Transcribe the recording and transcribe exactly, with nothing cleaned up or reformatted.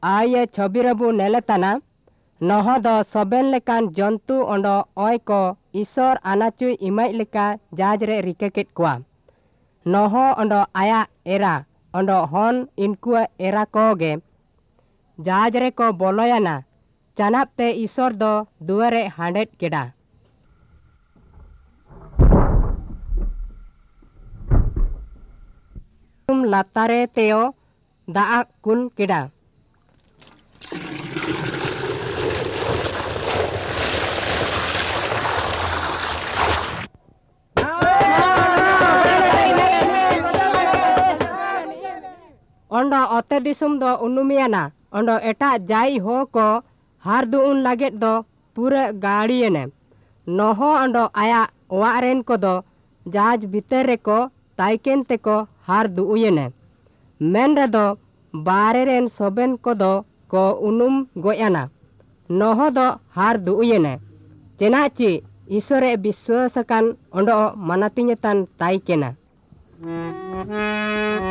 आये छवि रबु नेलेताना नहो दो सोबेन लेकान जंतु ओंडो ओय को ईश्वर आनाचुई इमाई लेका जाज रे रिकेकेट कुआ नहो ओंडो आया एरा ओंडो हन इनकुआ एरा कोगे जाज रे को बोलोयाना चानापते ईश्वर दो दुआरे हांडेट केडा तुम लातारे तेओ दाआ कुल केडा ओंडो ओते दिसुम दो उनुमियाना ओंडो एटा जाई हो को हार दु उन लागेट दो पूरे गाड़ीने नहो ओंडो आया वारेन को दो जहाज भीतर रे को ताइकेन ते को हार दु उयने मेन रे दो बारे रेन सोबेन को दो को उनुम गोयाना नहो दो हार दु उयने चेनाची ईश्वरे विश्वासकान ओंडो मनातिन्यतान ताइकेना